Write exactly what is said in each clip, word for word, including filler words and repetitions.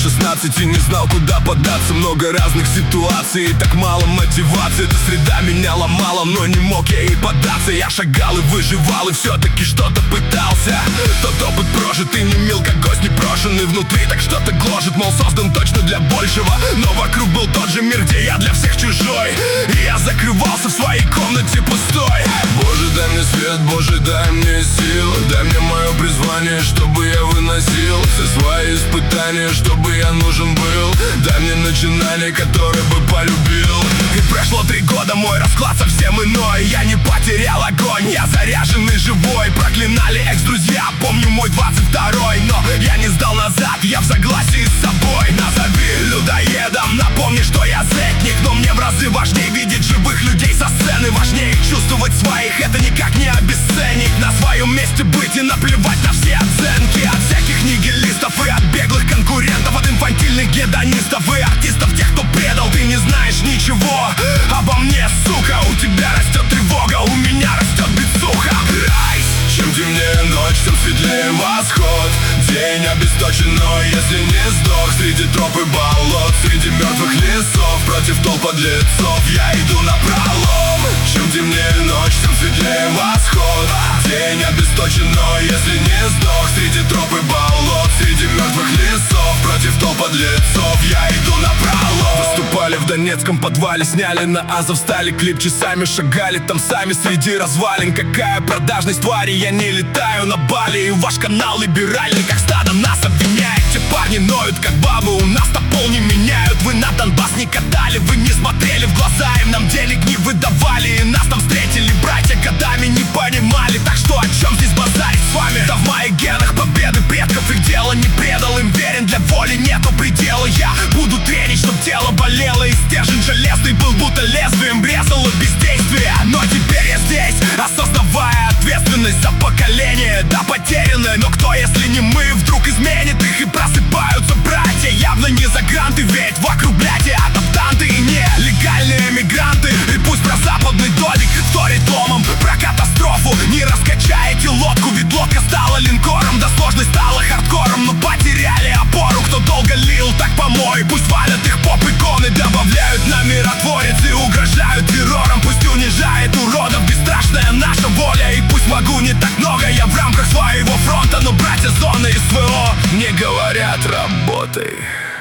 шестнадцати не знал, куда податься. Много разных ситуаций и так мало мотивации. Эта среда меня ломала, но не мог я и поддаться. Я шагал и выживал, и все-таки что-то пытался. Тот опыт прожит и не мил, как гость непрошенный. Внутри так что-то гложет, мол, создан точно для большего. Но вокруг был тот же мир, где я для всех чужой. И я закрывался в своей комнате пустой. Боже, дай мне свет, Боже, дай мне сил. Дай мне мое призвание, чтобы я выносил все свои испытания, чтобы я нужен был. Дай мне начинание, которое бы полюбил. И прошло три года, мой расклад совсем иной. Я не потерял огонь, я заряженный живой. Проклинали экс-друзья, помню мой двадцать второй. Но я не сдал назад, я в согласии с собой. Назови людоедом, напомни, что я зетник. Но мне в разы важнее видеть живых людей со сцены. Важнее чувствовать своих, это никак не обесценить. На своем месте быть и наплевать на все оценки. От всяких нигилистов и от беглых конкурентов, от инфантильных гедонистов и артистов, тех, кто предал. Ты не знаешь ничего обо мне, сука. У тебя растет тревога, у меня растет бицуха. Чем темнее ночь, тем светлее восход. День обесточен, но если не сдох среди троп и болот, среди мертвых лесов, против толп подлецов я иду напролом. Чем темнее ночь, тем светлее восход. День обесточен, но если не сдох среди троп и болот, среди мертвых лесов, против толп подлецов я иду напролом. Выступали в донецком подвале, сняли на Азов, стали клип, часами шагали там сами среди развалин. Какая продажность твари, я не летаю на Бали. И ваш канал либеральный, как стадо, нас обвиняет. Те парни ноют, как бабы, у нас то пол не меняют. Вы на Донбасс не катали, вы не смотрели в глаза им, нам денег не выдавали. И нас там встретили братья, годами не понимали. Так что о чем здесь базарить с вами? Да в моих генах победы предков, их дело не предал. Им верен, для воли нету предела. Я буду тренить, чтоб тело болело. И стержень железный был будто лезвием резало бездействие. Но теперь я здесь, осознавая ответственность за поколение, да потерянное. Но кто, если не мы, вдруг изменит их и просыпаются братья? Явно не за гранты, ведь вокруг блядь адаптанты и нелегальные мигранты. И пусть про западный дождик вторит ломом, про катастрофу не раскачаете лодку. Ведь лодка стала линкором, да сложность стала хардкором. Но потеряли опору, кто долго лил, так помой. Пусть валят их поп-иконы, добавляют на миротворец и угрожают террором. Пусть унижает уродов бесстрашная наша воля. И пусть могу не так много я в рамках своего фронта, но братья зоны СВО мне говорят: работай.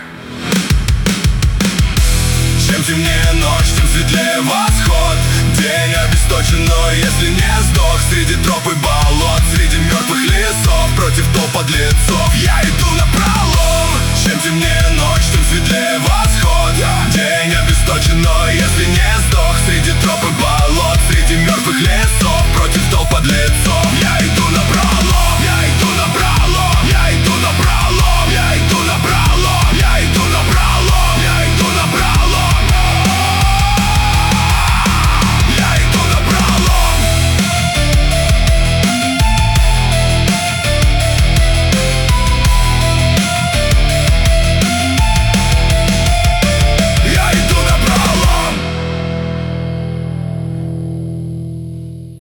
Чем темнее ночь, тем светлее восход. День обесточен, но если не сдох среди троп и болот, среди мертвых лесов, против толп подлецов я иду напролом. Чем темнее ночь, тем светлее восход. День обесточен, но если